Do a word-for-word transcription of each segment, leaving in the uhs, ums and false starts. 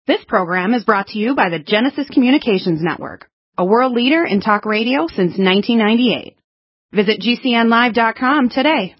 This program is brought to you by the Genesis Communications Network, a world leader in talk radio since nineteen ninety-eight. Visit G C N live dot com today.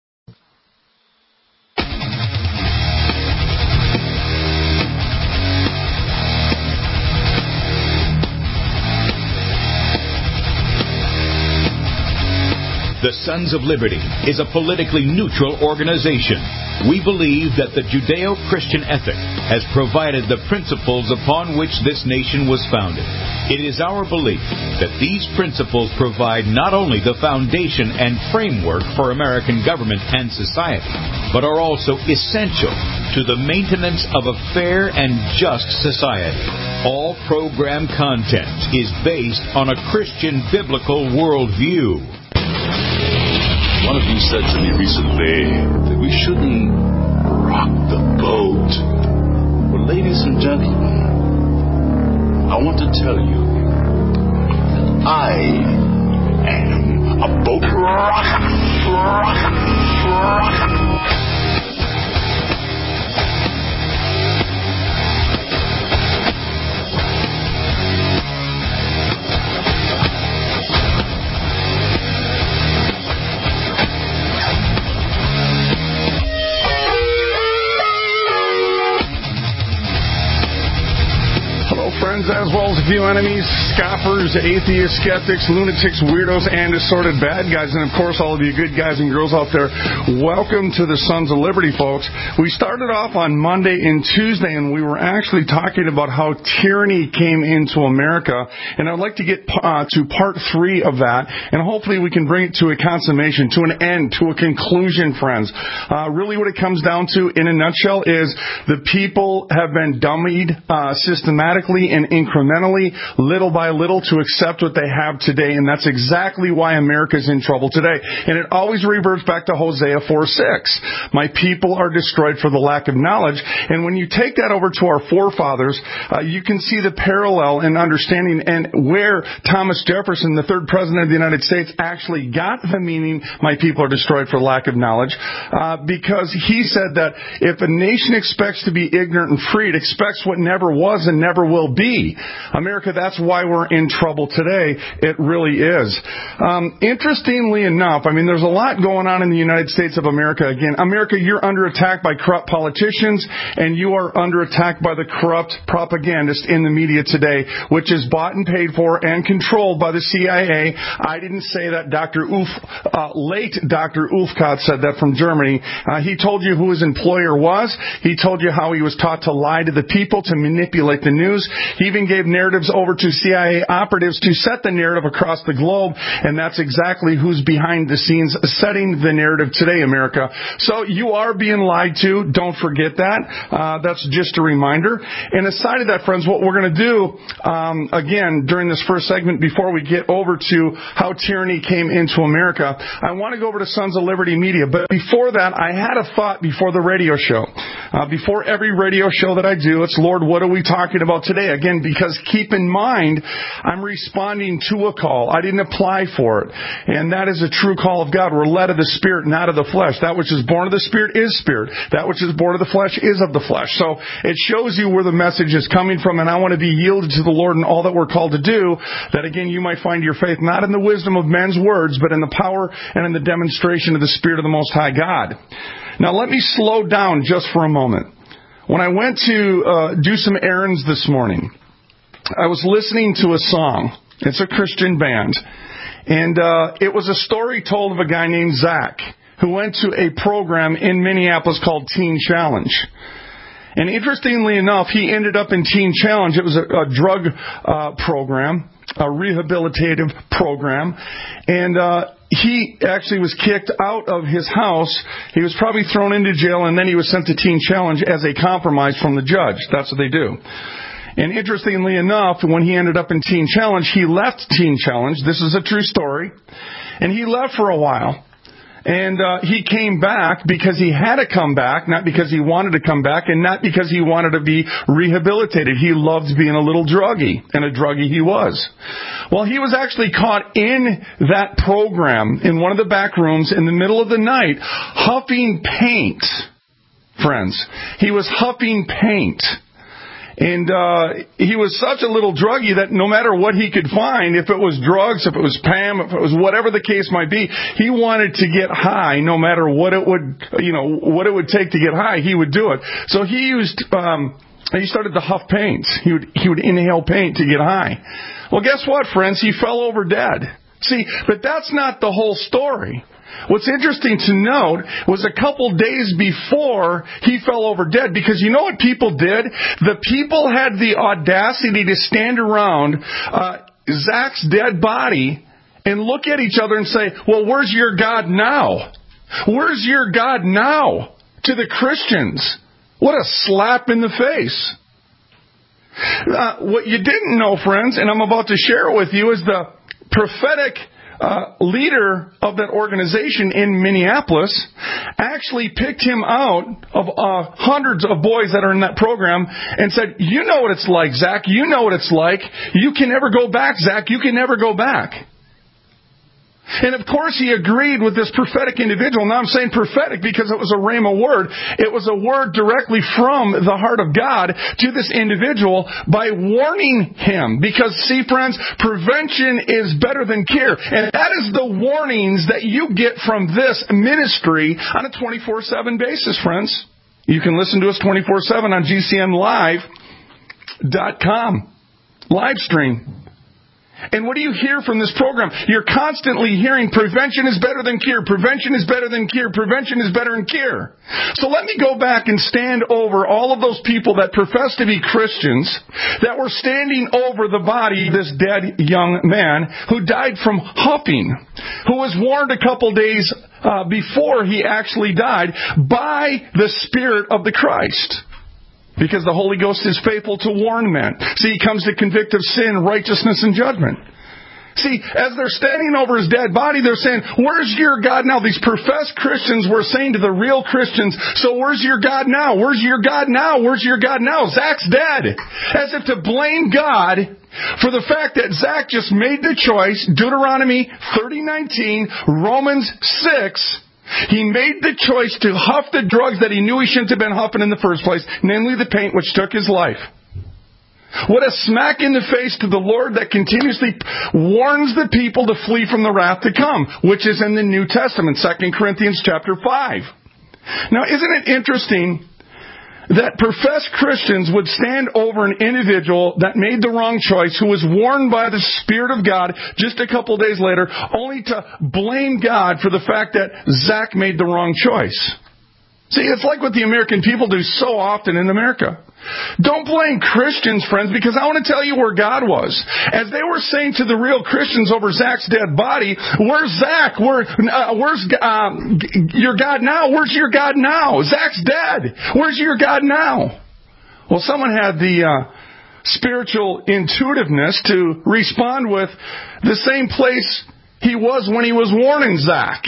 The Sons of Liberty is a politically neutral organization. We believe that the Judeo-Christian ethic has provided the principles upon which this nation was founded. It is our belief that these principles provide not only the foundation and framework for American government and society, but are also essential to the maintenance of a fair and just society. All program content is based on a Christian biblical worldview. One of you said to me recently that we shouldn't rock the boat. Well, ladies and gentlemen, I want to tell you that I am a boat rocker, rocker, rocker. Friends, as well as a few enemies, scoffers, atheists, skeptics, lunatics, weirdos, and assorted bad guys. And, of course, all of you good guys and girls out there, welcome to the Sons of Liberty, folks. We started off on Monday and Tuesday, and we were actually talking about how tyranny came into America. And I'd like to get uh, to part three of that, and hopefully we can bring it to a consummation, to an end, to a conclusion, friends. Uh, really what it comes down to, in a nutshell, is the people have been dummied uh, systematically and incrementally, little by little, to accept what they have today. And that's exactly why America's in trouble today. And it always reverts back to Hosea four six. My people are destroyed for the lack of knowledge. And when you take that over to our forefathers, uh, you can see the parallel in understanding and where Thomas Jefferson, the third president of the United States, actually got the meaning, my people are destroyed for lack of knowledge, uh, because he said that if a nation expects to be ignorant and free, it expects what never was and never will be. Be. America, that's why we're in trouble today. It really is. Um, interestingly enough, I mean, there's a lot going on in the United States of America. Again, America, you're under attack by corrupt politicians, and you are under attack by the corrupt propagandists in the media today, which is bought and paid for and controlled by the C I A. I didn't say that. Doctor Uf, uh, late Doctor Ufkat said that from Germany. Uh, he told you who his employer was. He told you how he was taught to lie to the people, to manipulate the news. He even gave narratives over to C I A operatives to set the narrative across the globe, and that's exactly who's behind the scenes setting the narrative today, America. So you are being lied to. Don't forget that. Uh, that's just a reminder. And aside of that, friends, what we're going to do, um, again, during this first segment, before we get over to how tyranny came into America, I want to go over to Sons of Liberty Media. But before that, I had a thought before the radio show. Uh, before every radio show that I do, it's, Lord, what are we talking about today? Again, because keep in mind, I'm responding to a call. I didn't apply for it. And that is a true call of God. We're led of the Spirit, not of the flesh. That which is born of the Spirit is Spirit. That which is born of the flesh is of the flesh. So it shows you where the message is coming from, and I want to be yielded to the Lord in all that we're called to do, that again you might find your faith not in the wisdom of men's words, but in the power and in the demonstration of the Spirit of the Most High God. Now let me slow down just for a moment. When I went to uh, do some errands this morning, I was listening to a song. It's a Christian band. And uh, it was a story told of a guy named Zach who went to a program in Minneapolis called Teen Challenge. And interestingly enough, he ended up in Teen Challenge. It was a, a drug uh, program, a rehabilitative program. And uh, he actually was kicked out of his house. He was probably thrown into jail, and then he was sent to Teen Challenge as a compromise from the judge. That's what they do. And interestingly enough, when he ended up in Teen Challenge, he left Teen Challenge. This is a true story. And he left for a while. And uh, he came back because he had to come back, not because he wanted to come back, and not because he wanted to be rehabilitated. He loved being a little druggy, and a druggy he was. Well, he was actually caught in that program in one of the back rooms in the middle of the night, huffing paint, friends. He was huffing paint. And uh, he was such a little druggie that no matter what he could find, if it was drugs, if it was Pam, if it was whatever the case might be, he wanted to get high no matter what it would, you know, what it would take to get high, he would do it. So he used, um, he started to huff paints. He would, he would inhale paint to get high. Well, guess what, friends? He fell over dead. See, but that's not the whole story. What's interesting to note was a couple days before he fell over dead, because you know what people did? The people had the audacity to stand around uh, Zach's dead body and look at each other and say, well, where's your God now? Where's your God now? To the Christians. What a slap in the face. Uh, what you didn't know, friends, and I'm about to share it with you, is the prophetic Uh, leader of that organization in Minneapolis actually picked him out of uh, hundreds of boys that are in that program and said, you know what it's like, Zach. You know what it's like. You can never go back, Zach. You can never go back. And of course he agreed with this prophetic individual. Now I'm saying prophetic because it was a rhema word. It was a word directly from the heart of God to this individual by warning him. Because see, friends, prevention is better than cure. And that is the warnings that you get from this ministry on a twenty-four seven basis, friends. You can listen to us twenty-four seven on G C N live dot com. Live stream. And what do you hear from this program? You're constantly hearing prevention is better than cure. Prevention is better than cure. Prevention is better than cure. So let me go back and stand over all of those people that profess to be Christians that were standing over the body of this dead young man who died from huffing, who was warned a couple days uh, before he actually died by the Spirit of the Christ. Because the Holy Ghost is faithful to warn men. See, he comes to convict of sin, righteousness, and judgment. See, as they're standing over his dead body, they're saying, where's your God now? These professed Christians were saying to the real Christians, so where's your God now? Where's your God now? Where's your God now? Zach's dead. As if to blame God for the fact that Zach just made the choice, Deuteronomy thirty nineteen, Romans six, he made the choice to huff the drugs that he knew he shouldn't have been huffing in the first place, namely the paint which took his life. What a smack in the face to the Lord that continuously warns the people to flee from the wrath to come, which is in the New Testament, Second Corinthians chapter five. Now, isn't it interesting that professed Christians would stand over an individual that made the wrong choice, who was warned by the Spirit of God just a couple days later, only to blame God for the fact that Zach made the wrong choice? See, it's like what the American people do so often in America. Don't blame Christians, friends, because I want to tell you where God was. As they were saying to the real Christians over Zach's dead body, where's Zach? Where, uh, where's uh, your God now? Where's your God now? Zach's dead. Where's your God now? Well, someone had the uh, spiritual intuitiveness to respond with the same place he was when he was warning Zach.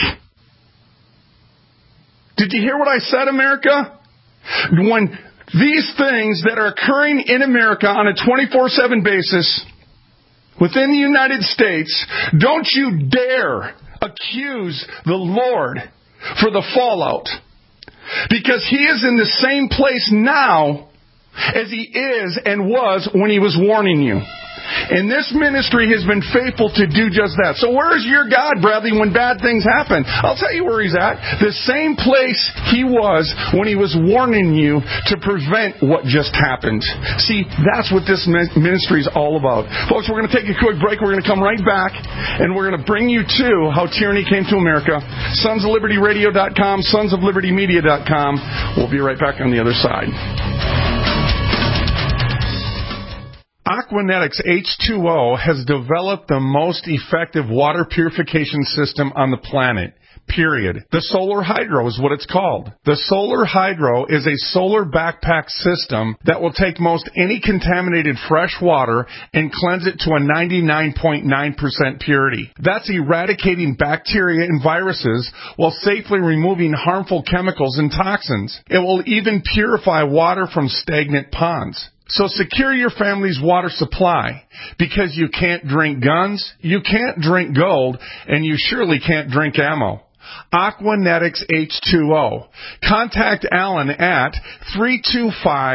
Did you hear what I said, America? When these things that are occurring in America on a twenty-four seven basis within the United States, don't you dare accuse the Lord for the fallout. Because he is in the same place now as he is and was when he was warning you. And this ministry has been faithful to do just that. So where's your God, Bradley, when bad things happen? I'll tell you where he's at. The same place he was when he was warning you to prevent what just happened. See, that's what this ministry is all about. Folks, we're going to take a quick break. We're going to come right back, and we're going to bring you to how tyranny came to America. sons of liberty radio dot com, sons of liberty media dot com. We'll be right back on the other side. Aquanetics H two O has developed the most effective water purification system on the planet. Period. The Solar Hydro is what it's called. The Solar Hydro is a solar backpack system that will take most any contaminated fresh water and cleanse it to a ninety-nine point nine percent purity. That's eradicating bacteria and viruses while safely removing harmful chemicals and toxins. It will even purify water from stagnant ponds. So secure your family's water supply, because you can't drink guns, you can't drink gold, and you surely can't drink ammo. Aquanetics H two O. Contact Alan at three two five,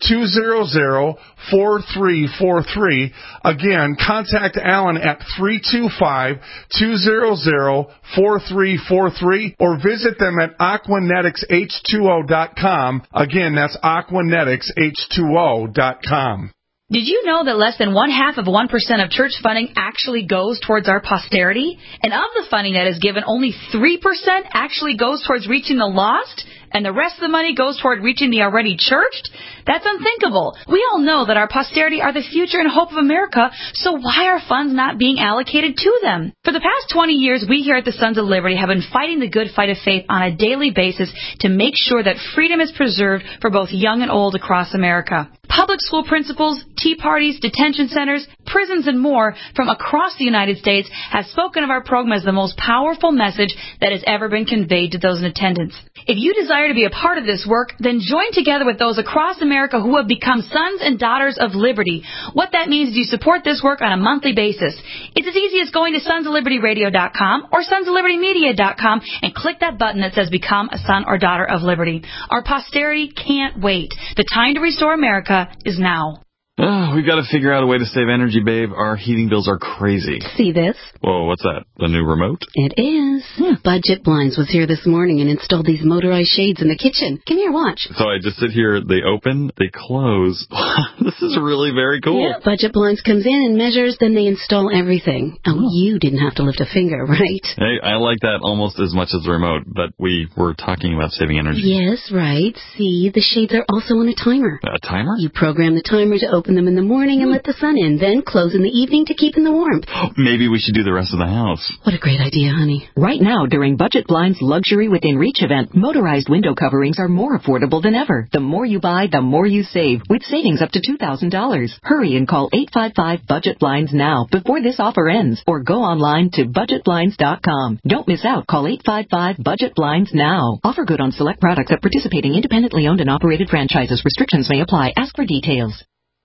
two hundred, four three four three. Again, contact Alan at three two five, two hundred, four three four three or visit them at aquanetics h two o dot com. Again, that's aquanetics h two o dot com. Did you know that less than one half of one percent of church funding actually goes towards our posterity? And of the funding that is given, only three percent actually goes towards reaching the lost? And the rest of the money goes toward reaching the already churched? That's unthinkable. We all know that our posterity are the future and hope of America, so why are funds not being allocated to them? For the past twenty years, we here at the Sons of Liberty have been fighting the good fight of faith on a daily basis to make sure that freedom is preserved for both young and old across America. Public school principals, tea parties, detention centers, prisons, and more from across the United States have spoken of our program as the most powerful message that has ever been conveyed to those in attendance. If you desire to be a part of this work, then join together with those across America who have become sons and daughters of liberty. What that means is you support this work on a monthly basis. It's as easy as going to sons of liberty radio dot com or sons of liberty media dot com and click that button that says Become a Son or Daughter of Liberty. Our posterity can't wait. The time to restore America is now. Oh, we've got to figure out a way to save energy, babe. Our heating bills are crazy. See this? Whoa, what's that? The new remote? It is. Hmm. Budget Blinds was here this morning and installed these motorized shades in the kitchen. Come here, watch. So I just sit here, they open, they close. This is really very cool. Yeah, Budget Blinds comes in and measures, then they install everything. Oh, oh, you didn't have to lift a finger, right? Hey, I like that almost as much as the remote, but we were talking about saving energy. Yes, right. See, the shades are also on a timer. A timer? You program the timer to open Open them in the morning and let the sun in, then close in the evening to keep in the warmth. Maybe we should do the rest of the house. What a great idea, honey. Right now, during Budget Blinds Luxury Within Reach event, motorized window coverings are more affordable than ever. The more you buy, the more you save, with savings up to two thousand dollars. Hurry and call eight five five budget blinds now before this offer ends, or go online to budget blinds dot com. Don't miss out. Call eight five five budget blinds now. Offer good on select products at participating independently owned and operated franchises. Restrictions may apply. Ask for details.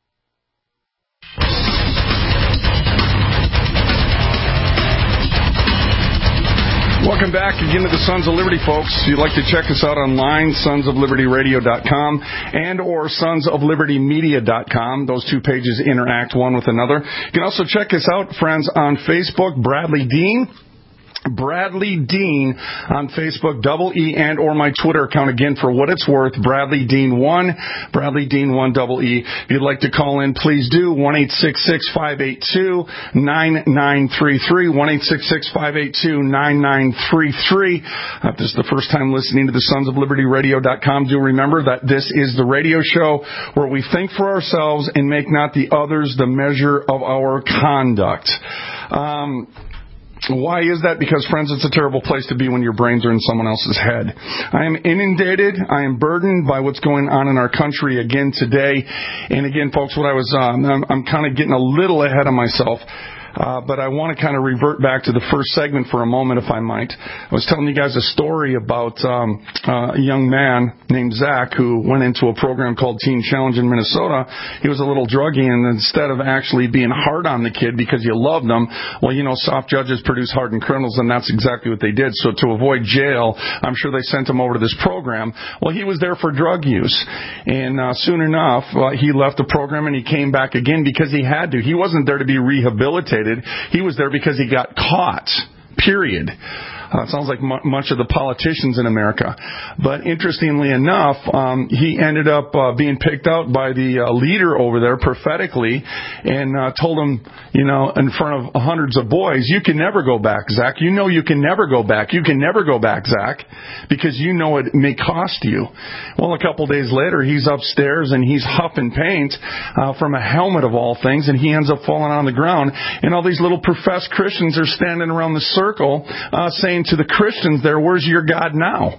Welcome back again to the Sons of Liberty, folks. If you'd like to check us out online, sons of liberty radio dot com and or sons of liberty media dot com. Those two pages interact one with another. You can also check us out, friends, on Facebook, Bradley Dean. Bradley Dean on Facebook, double E, and or my Twitter account, again, for what it's worth, Bradley Dean one, Bradley Dean one, double E. If you'd like to call in, please do, one eight six six, five eight two, nine nine three three, one eight six six, five eight two, nine nine three three. If this is the first time listening to the sons of liberty radio dot com, do remember that this is the radio show where we think for ourselves and make not the others the measure of our conduct. Um... Why is that? Because, friends, it's a terrible place to be when your brains are in someone else's head. I am inundated. I am burdened by what's going on in our country again today. And again, folks, what I was, um, I'm, I'm kind of getting a little ahead of myself. Uh, but I want to kind of revert back to the first segment for a moment, if I might. I was telling you guys a story about um, uh, a young man named Zach who went into a program called Teen Challenge in Minnesota. He was a little druggy, and instead of actually being hard on the kid because you loved him, well, you know, soft judges produce hardened criminals, and that's exactly what they did. So to avoid jail, I'm sure they sent him over to this program. Well, he was there for drug use, and uh, soon enough, uh, he left the program and he came back again because he had to. He wasn't there to be rehabilitated. He was there because he got caught, period. Uh, it sounds like m- much of the politicians in America. But interestingly enough, um, he ended up uh, being picked out by the uh, leader over there prophetically and uh, told him, you know, in front of hundreds of boys, you can never go back, Zach. You know you can never go back. You can never go back, Zach, because you know it may cost you. Well, a couple days later, he's upstairs and he's huffing paint uh, from a helmet of all things, and he ends up falling on the ground. And all these little professed Christians are standing around the circle uh, saying to the Christians there, where's your God now?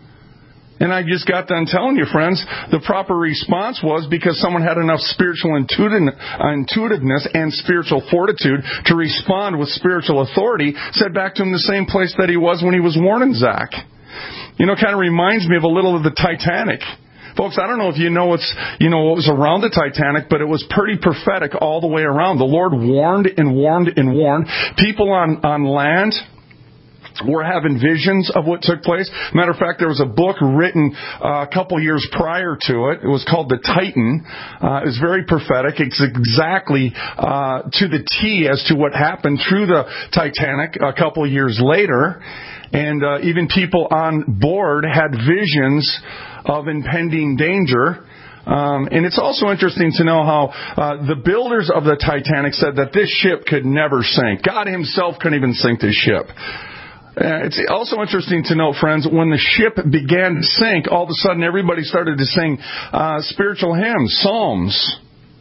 And I just got done telling you, friends, the proper response was because someone had enough spiritual intuitiveness and spiritual fortitude to respond with spiritual authority, said back to him the same place that he was when he was warning Zach. You know, it kind of reminds me of a little of the Titanic. Folks, I don't know if you know what's, you know, what was around the Titanic, but it was pretty prophetic all the way around. The Lord warned and warned and warned. People on, on land were having visions of what took place. Matter of fact, there was a book written uh, a couple years prior to it. It was called The Titan. Uh, it was very prophetic. It's exactly uh, to the T as to what happened through the Titanic a couple years later. And uh, even people on board had visions of impending danger. Um, and it's also interesting to know how uh, the builders of the Titanic said that this ship could never sink. God himself couldn't even sink this ship. Uh, it's also interesting to note, friends, when the ship began to sink, all of a sudden everybody started to sing uh, spiritual hymns, psalms.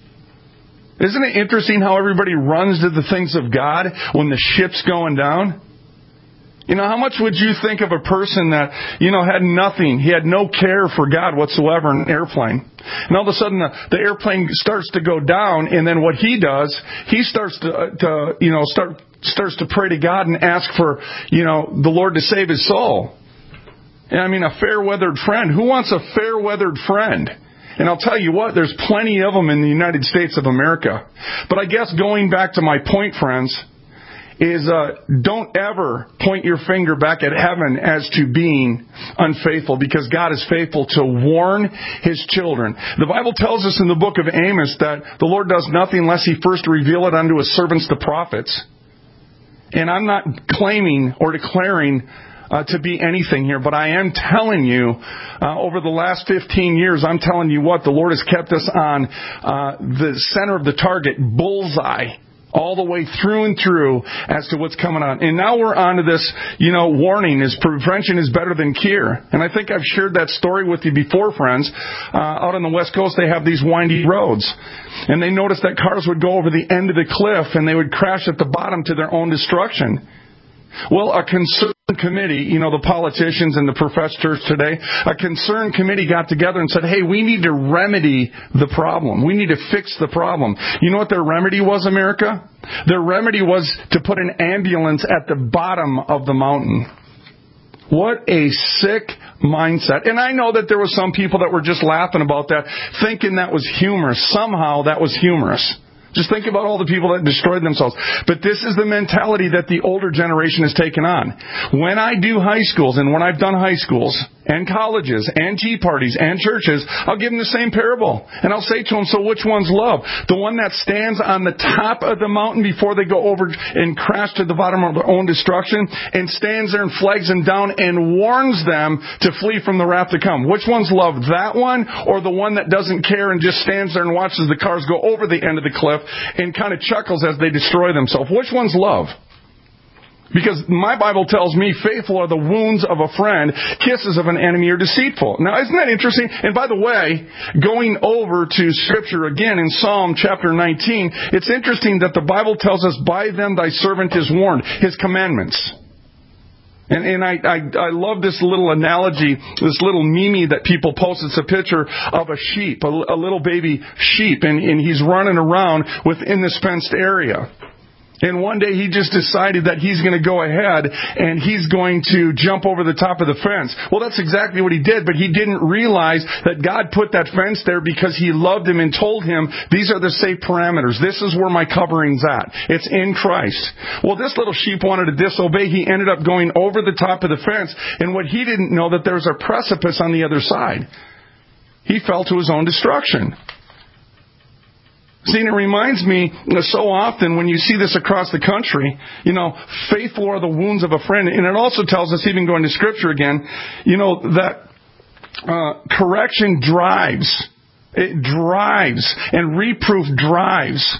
Isn't it interesting how everybody runs to the things of God when the ship's going down? You know, how much would you think of a person that, you know, had nothing, he had no care for God whatsoever in an airplane. And all of a sudden the, the airplane starts to go down, and then what he does, he starts to, uh, to you know, start... starts to pray to God and ask for, you know, the Lord to save his soul. And I mean, a fair-weathered friend. Who wants a fair-weathered friend? And I'll tell you what, there's plenty of them in the United States of America. But I guess going back to my point, friends, is uh, don't ever point your finger back at heaven as to being unfaithful, because God is faithful to warn his children. The Bible tells us in the book of Amos that the Lord does nothing unless he first reveal it unto his servants, the prophets. And I'm not claiming or declaring uh, to be anything here, but I am telling you, uh, over the last fifteen years, I'm telling you what, the Lord has kept us on uh, the center of the target, bullseye, all the way through and through as to what's coming on. And now we're on to this, you know, warning is prevention is better than cure. And I think I've shared that story with you before, friends. Uh, out on the West Coast, they have these windy roads. And they noticed that cars would go over the end of the cliff and they would crash at the bottom to their own destruction. Well, a concerned committee, you know, the politicians and the professors today, a concerned committee got together and said, hey, we need to remedy the problem. We need to fix the problem. You know what their remedy was, America? Their remedy was to put an ambulance at the bottom of the mountain. What a sick mindset. And I know that there were some people that were just laughing about that, thinking that was humorous. Somehow that was humorous. Just think about all the people that destroyed themselves. But this is the mentality that the older generation has taken on. When I do high schools, and when I've done high schools, and colleges, and tea parties, and churches, I'll give them the same parable. And I'll say to them, so which one's love? The one that stands on the top of the mountain before they go over and crash to the bottom of their own destruction, and stands there and flags them down and warns them to flee from the wrath to come. Which one's love? That one, or the one that doesn't care and just stands there and watches the cars go over the end of the cliff and kind of chuckles as they destroy themselves? Which one's love? Because my Bible tells me faithful are the wounds of a friend, kisses of an enemy are deceitful. Now, isn't that interesting? And by the way, going over to Scripture again in Psalm chapter nineteen, it's interesting that the Bible tells us, by them thy servant is warned, his commandments. And, and I, I, I love this little analogy, this little meme that people post. It's a picture of a sheep, a, a little baby sheep, and, and he's running around within this fenced area. And one day he just decided that he's going to go ahead and he's going to jump over the top of the fence. Well, that's exactly what he did, but he didn't realize that God put that fence there because he loved him and told him, these are the safe parameters. This is where my covering's at. It's in Christ. Well, this little sheep wanted to disobey. He ended up going over the top of the fence, and what he didn't know, that there was a precipice on the other side. He fell to his own destruction. See, and it reminds me so often when you see this across the country, you know, faithful are the wounds of a friend. And it also tells us, even going to Scripture again, you know, that uh, correction drives. It drives. And reproof drives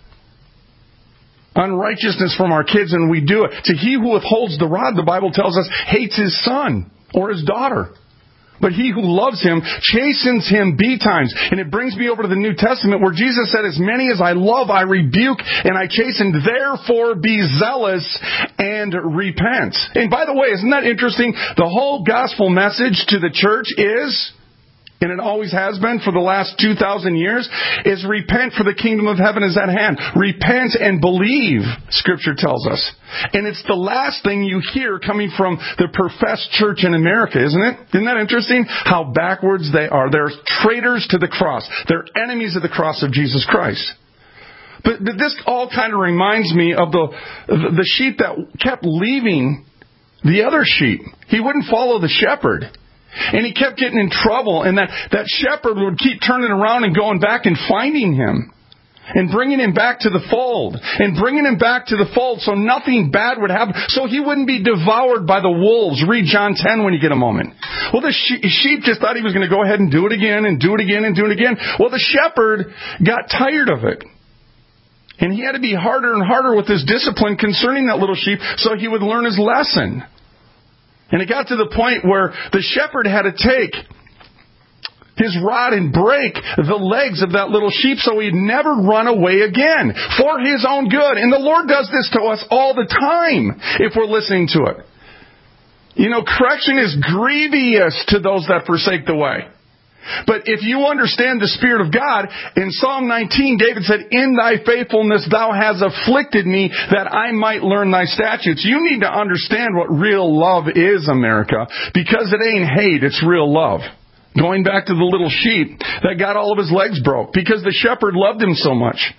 unrighteousness from our kids, and we do it. To he who withholds the rod, the Bible tells us, hates his son or his daughter. But he who loves him chastens him betimes. And it brings me over to the New Testament where Jesus said, as many as I love, I rebuke and I chasten. Therefore be zealous and repent. And by the way, isn't that interesting? The whole gospel message to the church is, and it always has been for the last two thousand years, is repent, for the kingdom of heaven is at hand. Repent and believe, Scripture tells us. And it's the last thing you hear coming from the professed church in America, isn't it? Isn't that interesting? How backwards they are. They're traitors to the cross. They're enemies of the cross of Jesus Christ. But, but this all kind of reminds me of the the sheep that kept leaving the other sheep. He wouldn't follow the shepherd. And he kept getting in trouble, and that, that shepherd would keep turning around and going back and finding him and bringing him back to the fold and bringing him back to the fold so nothing bad would happen, so he wouldn't be devoured by the wolves. Read John ten when you get a moment. Well, the sheep just thought he was going to go ahead and do it again and do it again and do it again. Well, the shepherd got tired of it. And he had to be harder and harder with his discipline concerning that little sheep so he would learn his lesson. And it got to the point where the shepherd had to take his rod and break the legs of that little sheep so he'd never run away again for his own good. And the Lord does this to us all the time if we're listening to it. You know, correction is grievous to those that forsake the way. But if you understand the Spirit of God, in Psalm nineteen, David said, in thy faithfulness thou hast afflicted me, that I might learn thy statutes. You need to understand what real love is, America, because it ain't hate, it's real love. Going back to the little sheep that got all of his legs broke because the shepherd loved him so much.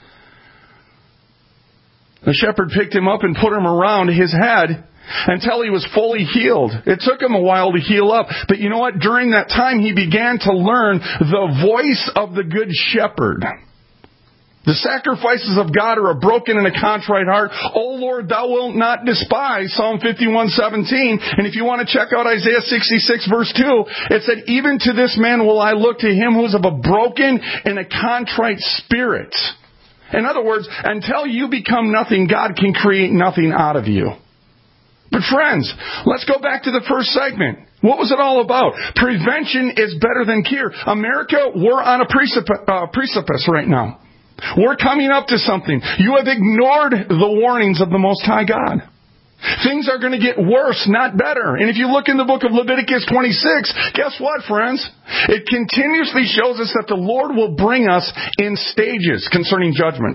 The shepherd picked him up and put him around his head until he was fully healed. It took him a while to heal up. But you know what? During that time, he began to learn the voice of the good shepherd. The sacrifices of God are a broken and a contrite heart. O Lord, thou wilt not despise. Psalm fifty-one seventeen. And if you want to check out Isaiah sixty-six verse two, it said, even to this man will I look, to him who is of a broken and a contrite spirit. In other words, until you become nothing, God can create nothing out of you. But friends, let's go back to the first segment. What was it all about? Prevention is better than cure. America, we're on a precipice, uh, precipice right now. We're coming up to something. You have ignored the warnings of the Most High God. Things are going to get worse, not better. And if you look in the book of Leviticus twenty-six, guess what, friends? It continuously shows us that the Lord will bring us in stages concerning judgment.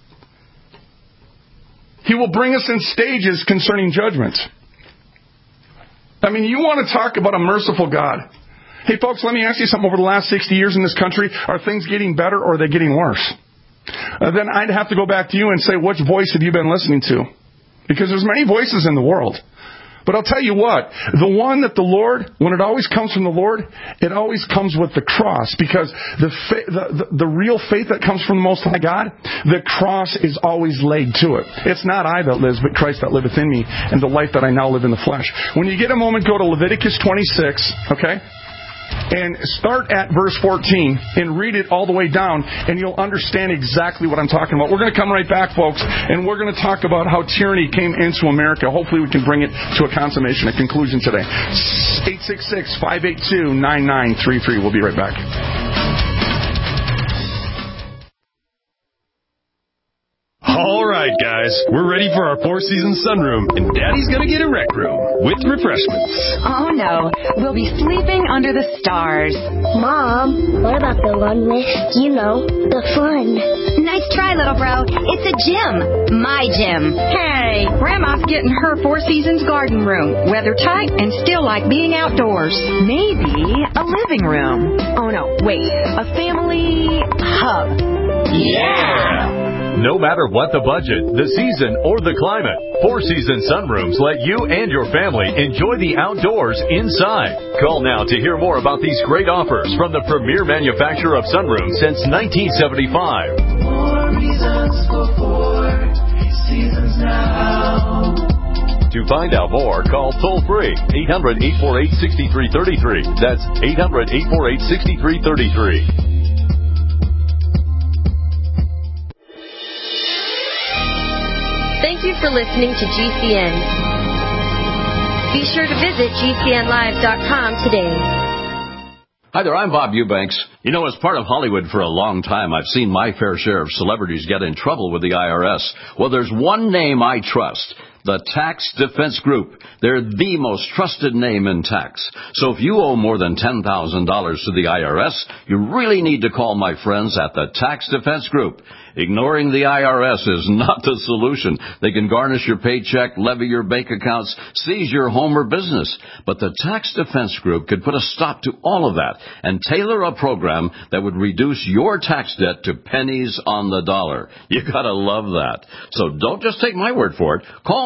He will bring us in stages concerning judgment. I mean, you want to talk about a merciful God. Hey, folks, let me ask you something. Over the last sixty years in this country, are things getting better or are they getting worse? Uh, then I'd have to go back to you and say, which voice have you been listening to? Because there's many voices in the world. But I'll tell you what, the one that the Lord, when it always comes from the Lord, it always comes with the cross. Because the, fa- the, the the real faith that comes from the Most High God, the cross is always laid to it. It's not I that lives, but Christ that liveth in me, and the life that I now live in the flesh. When you get a moment, go to Leviticus twenty-six, okay? And start at verse fourteen and read it all the way down, and you'll understand exactly what I'm talking about. We're going to come right back, folks, and we're going to talk about how tyranny came into America. Hopefully we can bring it to a consummation, a conclusion today. eight six six, five eight two, nine nine three three. We'll be right back. All right, guys, we're ready for our four-season sunroom, and Daddy's going to get a rec room with refreshments. Oh, no. We'll be sleeping under the stars. Mom, what about the one with, you know, the fun? Nice try, little bro. It's a gym. My gym. Hey, Grandma's getting her Four Seasons garden room. Weather tight and still like being outdoors. Maybe a living room. Oh, no, wait. A family hub. Yeah! No matter what the budget, the season, or the climate, Four Seasons Sunrooms let you and your family enjoy the outdoors inside. Call now to hear more about these great offers from the premier manufacturer of sunrooms since nineteen seventy-five. More reasons for Four Seasons now. To find out more, call toll-free eight hundred, eight four eight, six three three three. That's eight hundred, eight four eight, six three three three. Thank you for listening to G C N. Be sure to visit G C N live dot com today. Hi there, I'm Bob Eubanks. You know, as part of Hollywood for a long time, I've seen my fair share of celebrities get in trouble with the I R S. Well, there's one name I trust. The Tax Defense Group. They're the most trusted name in tax. So if you owe more than ten thousand dollars to the I R S, you really need to call my friends at the Tax Defense Group. Ignoring the I R S is not the solution. They can garnish your paycheck, levy your bank accounts, seize your home or business. But the Tax Defense Group could put a stop to all of that and tailor a program that would reduce your tax debt to pennies on the dollar. You gotta love that. So don't just take my word for it. Call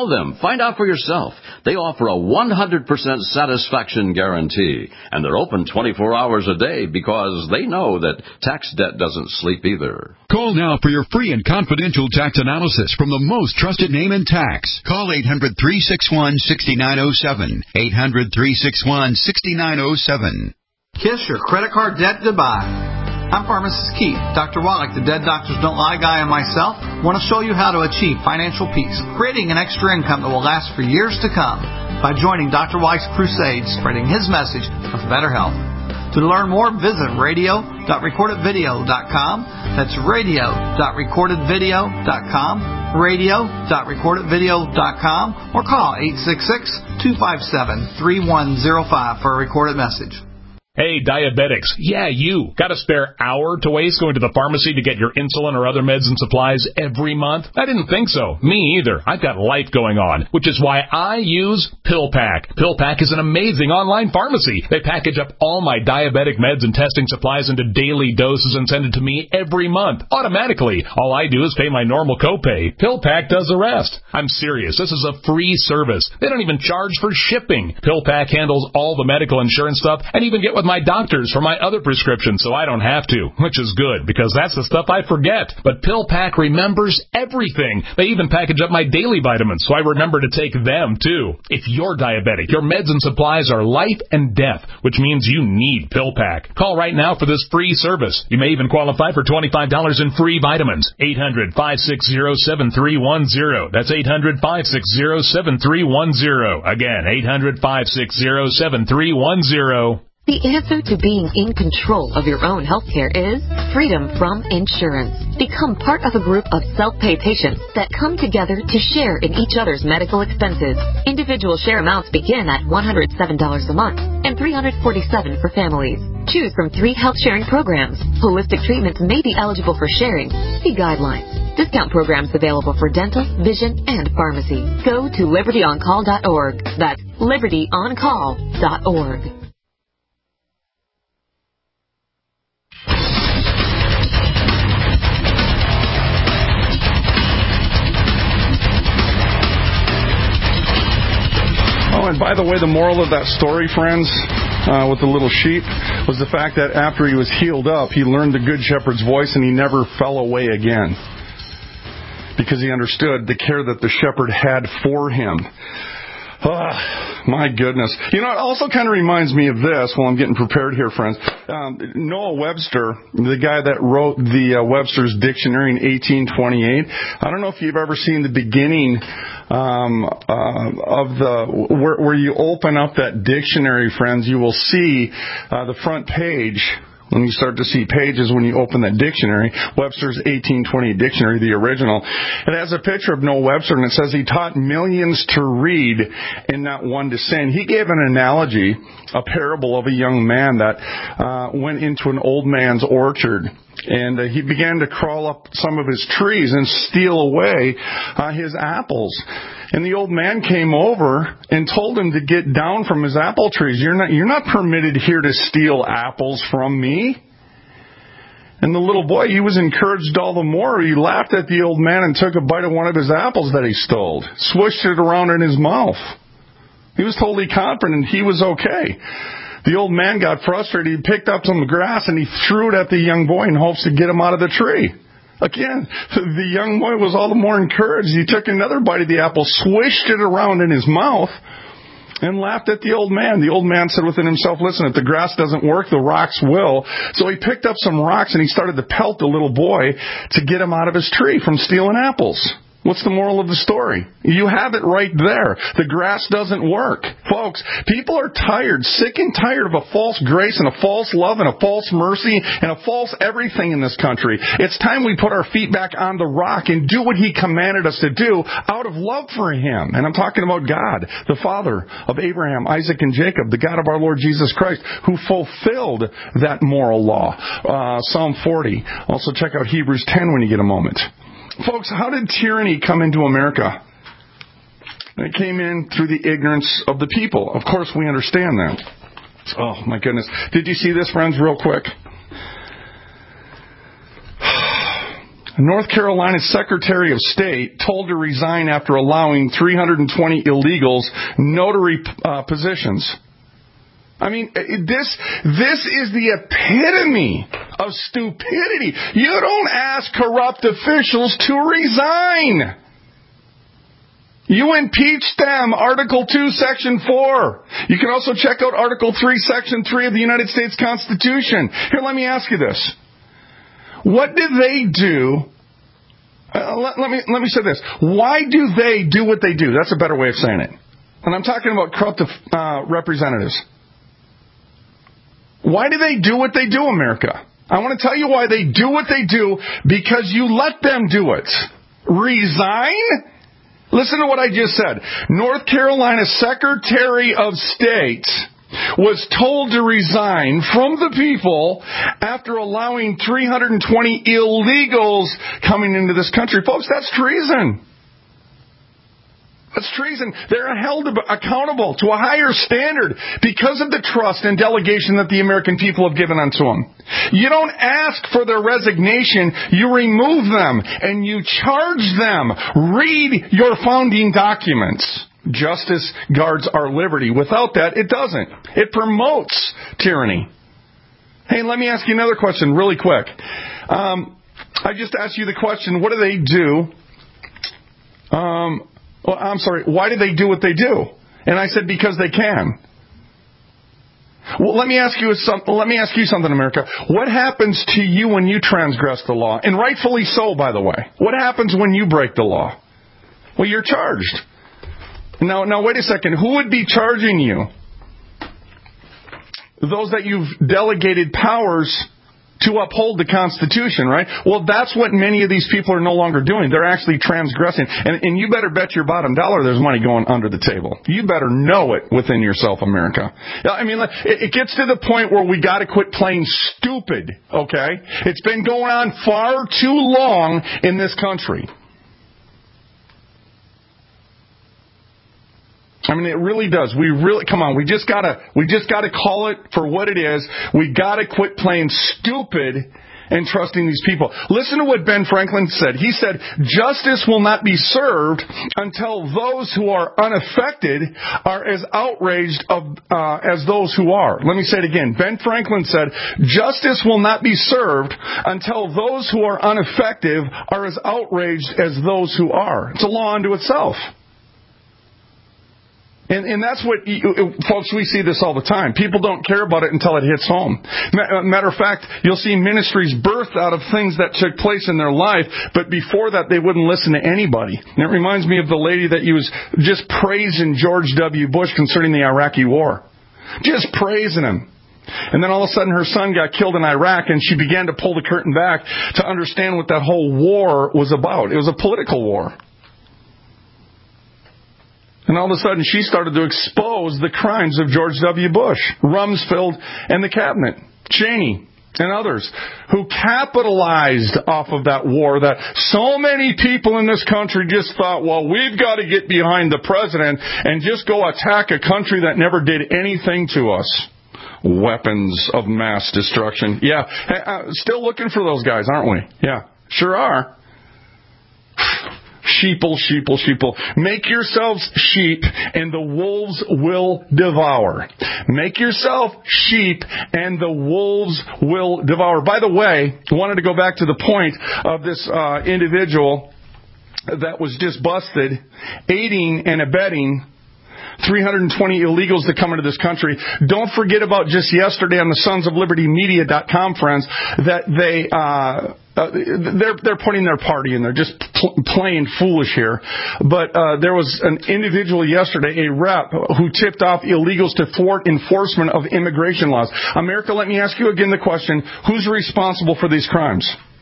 Call them. Find out for yourself. They offer a one hundred percent satisfaction guarantee, and they're open twenty-four hours a day because they know that tax debt doesn't sleep either. Call now for your free and confidential tax analysis from the most trusted name in tax. Call eight hundred, three six one, six nine zero seven. eight hundred, three six one, six nine zero seven. Kiss your credit card debt goodbye. I'm Pharmacist Keith. Doctor Wallach, the Dead Doctors Don't Lie guy, and myself want to show you how to achieve financial peace, creating an extra income that will last for years to come by joining Doctor Wallach's crusade, spreading his message of better health. To learn more, visit radio dot recorded video dot com. That's radio dot recorded video dot com, radio dot recorded video dot com, or call eight six six, two five seven, three one zero five for a recorded message. Hey, diabetics. Yeah, you. Got a spare hour to waste going to the pharmacy to get your insulin or other meds and supplies every month? I didn't think so. Me either. I've got life going on, which is why I use PillPack. PillPack is an amazing online pharmacy. They package up all my diabetic meds and testing supplies into daily doses and send it to me every month, automatically. All I do is pay my normal copay. PillPack does the rest. I'm serious. This is a free service. They don't even charge for shipping. PillPack handles all the medical insurance stuff and even get with my doctors for my other prescriptions, so I don't have to, which is good, because that's the stuff I forget. But PillPack remembers everything. They even package up my daily vitamins, so I remember to take them, too. If you're diabetic, your meds and supplies are life and death, which means you need PillPack. Call right now for this free service. You may even qualify for twenty-five dollars in free vitamins. eight hundred, five six zero, seven three one zero. That's eight hundred, five six zero, seven three one zero. Again, eight hundred, five six zero, seven three one zero. The answer to being in control of your own healthcare is freedom from insurance. Become part of a group of self-pay patients that come together to share in each other's medical expenses. Individual share amounts begin at one hundred seven dollars a month and three hundred forty-seven dollars for families. Choose from three health sharing programs. Holistic treatments may be eligible for sharing. See guidelines. Discount programs available for dental, vision, and pharmacy. Go to liberty on call dot org. That's liberty on call dot org. Oh, and by the way, the moral of that story, friends, uh, with the little sheep, was the fact that after he was healed up, he learned the Good Shepherd's voice and he never fell away again, because he understood the care that the shepherd had for him. Oh, my goodness. You know, it also kind of reminds me of this while I'm getting prepared here, friends. Um, Noah Webster, the guy that wrote the uh, Webster's Dictionary in eighteen twenty-eight, I don't know if you've ever seen the beginning um, uh, of the, where, where you open up that dictionary, friends, you will see uh, the front page. When you start to see pages when you open that dictionary, Webster's eighteen twenty dictionary, the original, it has a picture of Noah Webster, and it says he taught millions to read and not one to sin. He gave an analogy, a parable of a young man that uh, went into an old man's orchard, and uh, he began to crawl up some of his trees and steal away uh, his apples. And the old man came over and told him to get down from his apple trees. You're not, you're not permitted here to steal apples from me. And the little boy, he was encouraged all the more. He laughed at the old man and took a bite of one of his apples that he stole, swished it around in his mouth. He was totally confident he was okay. The old man got frustrated. He picked up some grass and he threw it at the young boy in hopes to get him out of the tree. Again, the young boy was all the more encouraged. He took another bite of the apple, swished it around in his mouth, and laughed at the old man. The old man said within himself, listen, if the grass doesn't work, the rocks will. So he picked up some rocks and he started to pelt the little boy to get him out of his tree from stealing apples. What's the moral of the story? You have it right there. The grass doesn't work. Folks, people are tired, sick and tired of a false grace and a false love and a false mercy and a false everything in this country. It's time we put our feet back on the rock and do what He commanded us to do out of love for Him. And I'm talking about God, the Father of Abraham, Isaac, and Jacob, the God of our Lord Jesus Christ, who fulfilled that moral law. Uh, Psalm forty. Also check out Hebrews ten when you get a moment. Folks, how did tyranny come into America? It came in through the ignorance of the people. Of course, we understand that. Oh, my goodness. Did you see this, friends, real quick? North Carolina's Secretary of State told to resign after allowing three hundred twenty illegals notary uh, positions. I mean, this this is the epitome of stupidity. You don't ask corrupt officials to resign. You impeach them, Article two, Section four. You can also check out Article three, Section three of the United States Constitution. Here, let me ask you this. What did they do? Uh, let, let me let me say this. Why do they do what they do? That's a better way of saying it. And I'm talking about corrupt uh, representatives. Why do they do what they do, America? I want to tell you why they do what they do, because you let them do it. Resign? Listen to what I just said. North Carolina's Secretary of State was told to resign from the people after allowing three hundred twenty illegals coming into this country. Folks, that's treason. That's treason. They're held accountable to a higher standard because of the trust and delegation that the American people have given unto them. You don't ask for their resignation. You remove them and you charge them. Read your founding documents. Justice guards our liberty. Without that, it doesn't. It promotes tyranny. Hey, let me ask you another question really quick. Um, I just asked you the question, what do they do? Um, well, I'm sorry, why do they do what they do? And I said, because they can. Well, let me ask you something. Let me ask you something, America. What happens to you when you transgress the law? And rightfully so, by the way. What happens when you break the law? Well, you're charged. Now, now, wait a second. Who would be charging you? Those that you've delegated powers to uphold the Constitution, right? Well, that's what many of these people are no longer doing. They're actually transgressing. And, and you better bet your bottom dollar there's money going under the table. You better know it within yourself, America. I mean, it, it gets to the point where we got to quit playing stupid, okay? It's been going on far too long in this country. I mean, it really does. We really, come on, we just gotta, we just gotta call it for what it is. We gotta quit playing stupid and trusting these people. Listen to what Ben Franklin said. He said, justice will not be served until those who are unaffected are as outraged of, uh, as those who are. Let me say it again. Ben Franklin said, justice will not be served until those who are unaffected are as outraged as those who are. It's a law unto itself. And, and that's what, folks, we see this all the time. People don't care about it until it hits home. Matter of fact, you'll see ministries birthed out of things that took place in their life, but before that they wouldn't listen to anybody. And it reminds me of the lady that was just praising George W. Bush concerning the Iraqi war. Just praising him. And then all of a sudden her son got killed in Iraq, and she began to pull the curtain back to understand what that whole war was about. It was a political war. And all of a sudden, she started to expose the crimes of George W. Bush, Rumsfeld, and the cabinet, Cheney, and others, who capitalized off of that war that so many people in this country just thought, well, we've got to get behind the president and just go attack a country that never did anything to us. Weapons of mass destruction. Yeah, still looking for those guys, aren't we? Yeah, sure are. Sheeple, sheeple, sheeple. Make yourselves sheep, and the wolves will devour. Make yourself sheep, and the wolves will devour. By the way, I wanted to go back to the point of this uh, individual that was just busted, aiding and abetting three hundred twenty illegals to come into this country. Don't forget about just yesterday on the sons of liberty media dot com, friends, that they... Uh, Uh, they're they're putting their party in. They're just pl- playing foolish here. But uh, there was an individual yesterday, a rep, who tipped off illegals to thwart enforcement of immigration laws. America, let me ask you again the question, who's responsible for these crimes?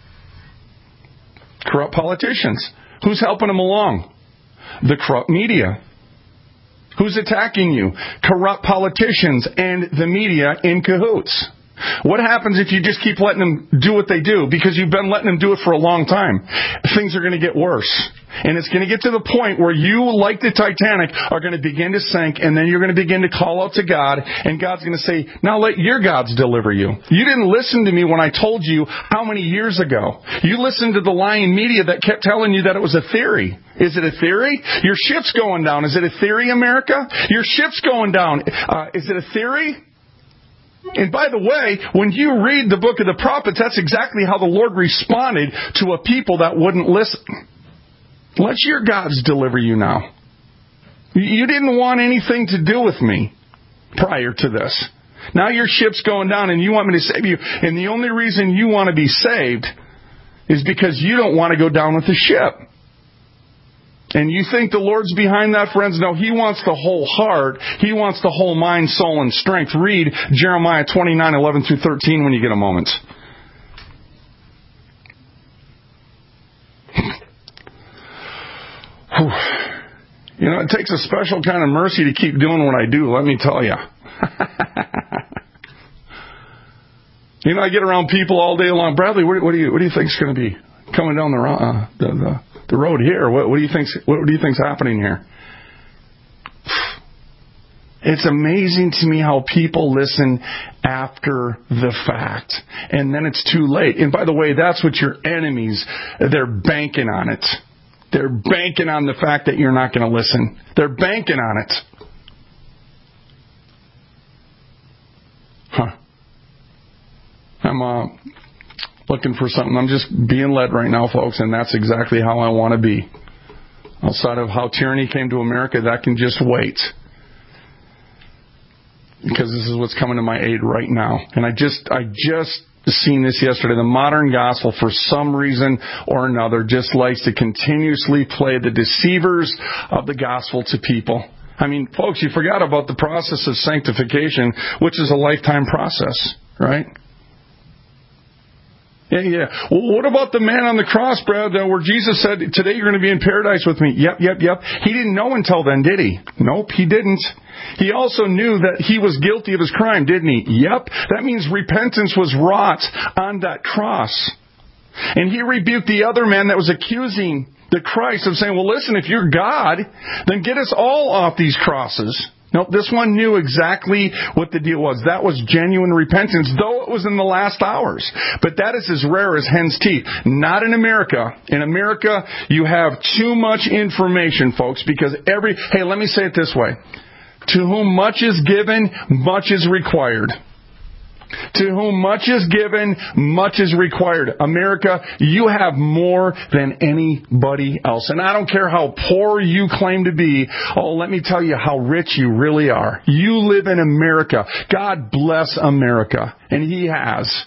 Corrupt politicians. Who's helping them along? The corrupt media. Who's attacking you? Corrupt politicians and the media in cahoots. What happens if you just keep letting them do what they do? Because you've been letting them do it for a long time. Things are going to get worse. And it's going to get to the point where you, like the Titanic, are going to begin to sink, and then you're going to begin to call out to God, and God's going to say, now let your gods deliver you. You didn't listen to me when I told you how many years ago. You listened to the lying media that kept telling you that it was a theory. Is it a theory? Your ship's going down. Is it a theory, America? Your ship's going down. Uh, is it a theory? And by the way, when you read the book of the prophets, that's exactly how the Lord responded to a people that wouldn't listen. Let your gods deliver you now. You didn't want anything to do with me prior to this. Now your ship's going down and you want me to save you. And the only reason you want to be saved is because you don't want to go down with the ship. And you think the Lord's behind that, friends? No, He wants the whole heart. He wants the whole mind, soul, and strength. Read Jeremiah twenty-nine, eleven through thirteen when you get a moment. You know, it takes a special kind of mercy to keep doing what I do, let me tell you. You know, I get around people all day long. Bradley, what, what do you what do you think's going to be coming down the uh, the, the the road here? What, what do you think's what do you think's happening here? It's amazing to me how people listen after the fact, and then it's too late. And by the way, that's what your enemies, they're banking on it. They're banking on the fact that you're not going to listen. They're banking on it. Huh. I'm uh, looking for something. I'm just being led right now, folks, and that's exactly how I want to be. Outside of how tyranny came to America, that can just wait. Because this is what's coming to my aid right now. And I just, I just... seen this yesterday. The modern gospel, for some reason or another, just likes to continuously play the deceivers of the gospel to people. I mean, folks, you forgot about the process of sanctification, which is a lifetime process, right? Yeah, yeah. Well, what about the man on the cross, Brad, where Jesus said, today you're going to be in paradise with me? Yep, yep, yep. He didn't know until then, did he? Nope, he didn't. He also knew that he was guilty of his crime, didn't he? Yep. That means repentance was wrought on that cross. And he rebuked the other man that was accusing the Christ of saying, well, listen, if you're God, then get us all off these crosses. Nope, this one knew exactly what the deal was. That was genuine repentance, though it was in the last hours. But that is as rare as hen's teeth. Not in America. In America, you have too much information, folks, because every... Hey, let me say it this way. To whom much is given, much is required. To whom much is given, much is required. America, you have more than anybody else. And I don't care how poor you claim to be. Oh, let me tell you how rich you really are. You live in America. God bless America. And He has.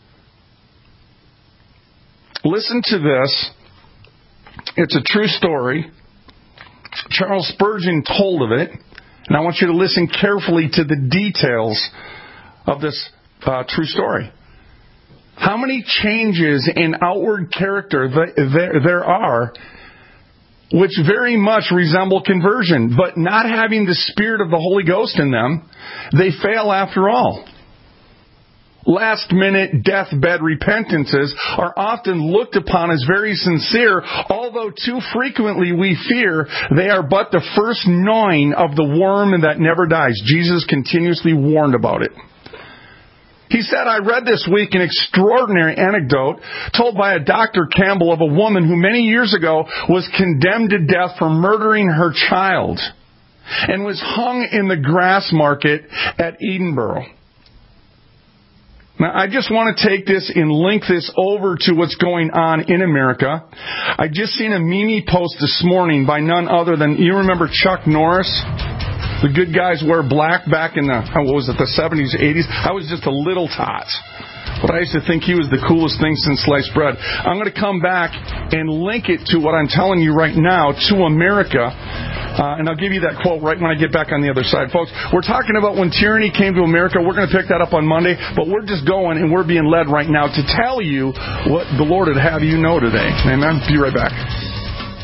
Listen to this. It's a true story. Charles Spurgeon told of it. And I want you to listen carefully to the details of this uh, true story. How many changes in outward character there, there are which very much resemble conversion, but not having the Spirit of the Holy Ghost in them, they fail after all. Last-minute deathbed repentances are often looked upon as very sincere, although too frequently we fear they are but the first gnawing of the worm that never dies. Jesus continuously warned about it. He said, I read this week an extraordinary anecdote told by a Doctor Campbell of a woman who many years ago was condemned to death for murdering her child and was hung in the grass market at Edinburgh. Now, I just want to take this and link this over to what's going on in America. I just seen a Mimi post this morning by none other than, you remember Chuck Norris? The good guys wear black back in the, what was it, the seventies, eighties? I was just a little tot. But I used to think he was the coolest thing since sliced bread. I'm going to come back and link it to what I'm telling you right now, to America. Uh, and I'll give you that quote right when I get back on the other side. Folks, we're talking about when tyranny came to America. We're going to pick that up on Monday. But we're just going and we're being led right now to tell you what the Lord would have you know today. Amen? Be right back.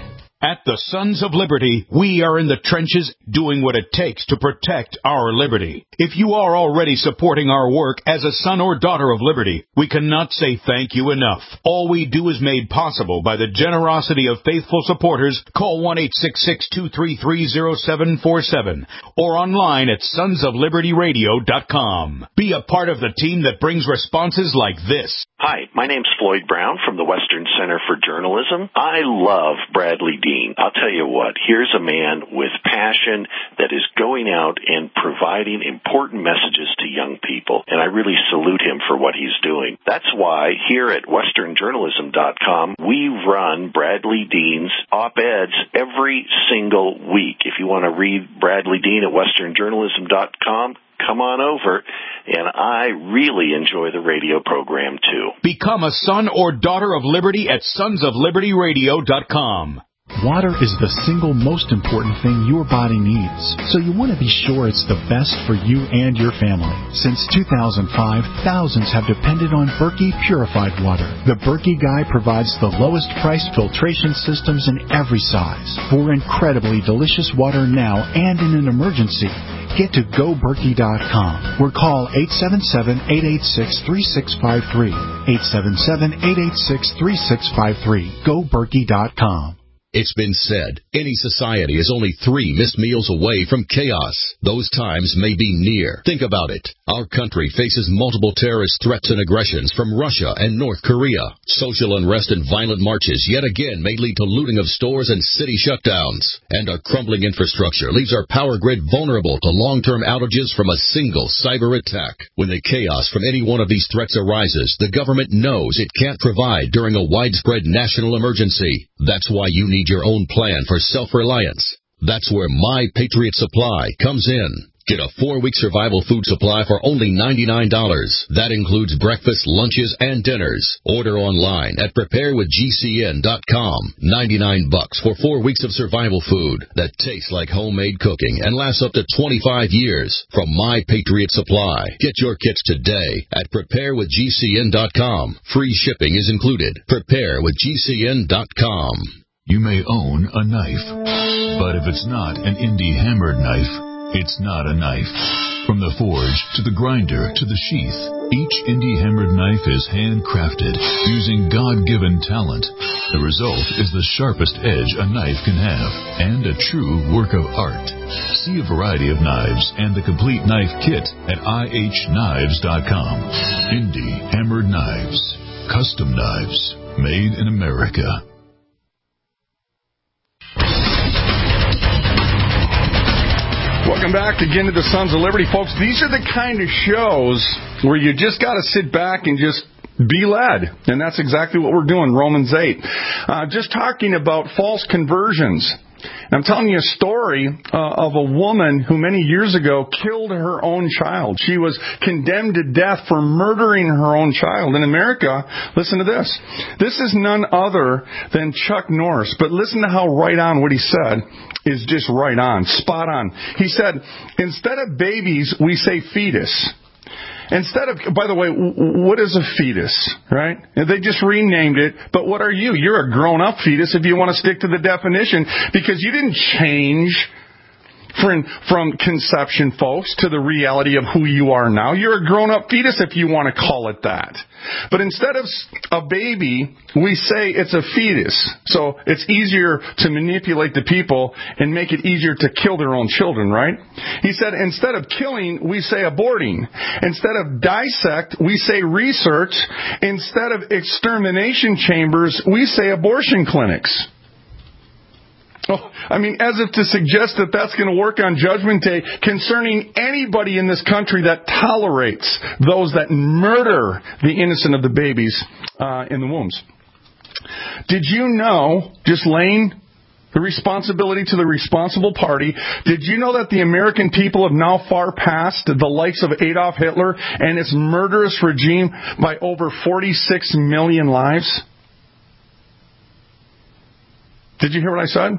At the Sons of Liberty, we are in the trenches doing what it takes to protect our liberty. If you are already supporting our work as a son or daughter of liberty, we cannot say thank you enough. All we do is made possible by the generosity of faithful supporters. Call one eight six six, two three three, zero seven four seven or online at sons of liberty radio dot com. Be a part of the team that brings responses like this. Hi, my name's Floyd Brown from the Western Center for Journalism. I love Bradley Dean. I'll tell you what, here's a man with passion that is going out and providing important messages to young people, and I really salute him for what he's doing. That's why here at western journalism dot com, we run Bradley Dean's op-eds every single week. If you want to read Bradley Dean at western journalism dot com, come on over, and I really enjoy the radio program, too. Become a son or daughter of liberty at sons of liberty radio dot com. Water is the single most important thing your body needs, so you want to be sure it's the best for you and your family. Since two thousand five, thousands have depended on Berkey Purified Water. The Berkey Guy provides the lowest priced filtration systems in every size. For incredibly delicious water now and in an emergency, get to go berkey dot com or call eight seven seven, eight eight six, three six five three. eight seven seven, eight eight six, three six five three. go berkey dot com. It's been said, any society is only three missed meals away from chaos. Those times may be near. Think about it. Our country faces multiple terrorist threats and aggressions from Russia and North Korea. Social unrest and violent marches yet again may lead to looting of stores and city shutdowns. And our crumbling infrastructure leaves our power grid vulnerable to long-term outages from a single cyber attack. When the chaos from any one of these threats arises, the government knows it can't provide during a widespread national emergency. That's why you need your own plan for self-reliance. That's where My Patriot Supply comes in. Get a four-week survival food supply for only ninety-nine dollars. That includes breakfast, lunches, and dinners. Order online at prepare with G C N dot com. ninety-nine bucks for four weeks of survival food that tastes like homemade cooking and lasts up to twenty-five years from My Patriot Supply. Get your kits today at prepare with G C N dot com. Free shipping is included. prepare with G C N dot com. You may own a knife, but if it's not an indie hammered knife, it's not a knife. From the forge to the grinder to the sheath, each indie hammered knife is handcrafted using God-given talent. The result is the sharpest edge a knife can have and a true work of art. See a variety of knives and the complete knife kit at I H knives dot com. Indie hammered knives. Custom knives made in America. Welcome back again to the Sons of Liberty, folks. These are the kind of shows where you just got to sit back and just be led. And that's exactly what we're doing, Romans eight. Uh, just talking about false conversions. And I'm telling you a story uh, of a woman who many years ago killed her own child. She was condemned to death for murdering her own child. In America, listen to this. This is none other than Chuck Norris. But listen to how right on what he said is just right on, spot on. He said, instead of babies, we say fetus. Instead of, by the way, what is a fetus, right? They just renamed it, but what are you? You're a grown-up fetus if you want to stick to the definition, because you didn't change from, from conception, folks, to the reality of who you are now. You're a grown-up fetus if you want to call it that. But instead of a baby, we say it's a fetus. So it's easier to manipulate the people and make it easier to kill their own children, right? He said instead of killing, we say aborting. Instead of dissect, we say research. Instead of extermination chambers, we say abortion clinics. Oh, I mean, as if to suggest that that's going to work on Judgment Day concerning anybody in this country that tolerates those that murder the innocent of the babies uh, in the wombs. Did you know, just laying the responsibility to the responsible party, did you know that the American people have now far passed the likes of Adolf Hitler and his murderous regime by over forty-six million lives? Did you hear what I said?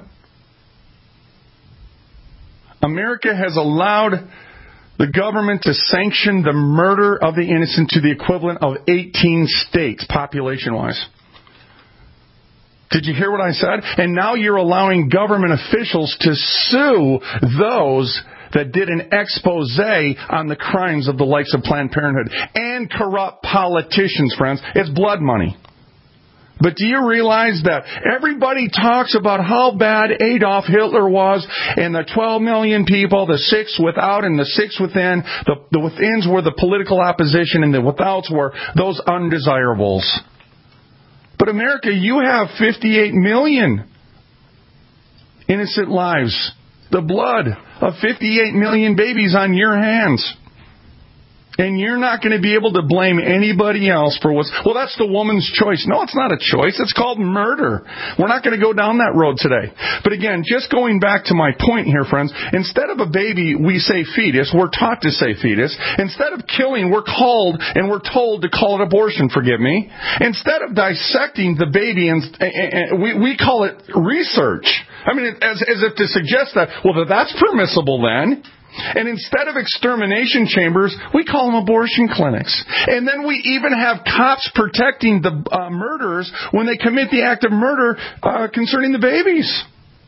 America has allowed the government to sanction the murder of the innocent to the equivalent of eighteen states, population-wise. Did you hear what I said? And now you're allowing government officials to sue those that did an expose on the crimes of the likes of Planned Parenthood and corrupt politicians, friends. It's blood money. But do you realize that everybody talks about how bad Adolf Hitler was and the twelve million people, the six without and the six within, the, the withins were the political opposition and the withouts were those undesirables. But America, you have fifty-eight million innocent lives. The blood of fifty-eight million babies on your hands. And you're not going to be able to blame anybody else for what's... Well, that's the woman's choice. No, it's not a choice. It's called murder. We're not going to go down that road today. But again, just going back to my point here, friends, instead of a baby, we say fetus. We're taught to say fetus. Instead of killing, we're called and we're told to call it abortion, forgive me. Instead of dissecting the baby, and, and we, we call it research. I mean, as, as if to suggest that, well, that's permissible then. And instead of extermination chambers, we call them abortion clinics. And then we even have cops protecting the uh, murderers when they commit the act of murder uh, concerning the babies.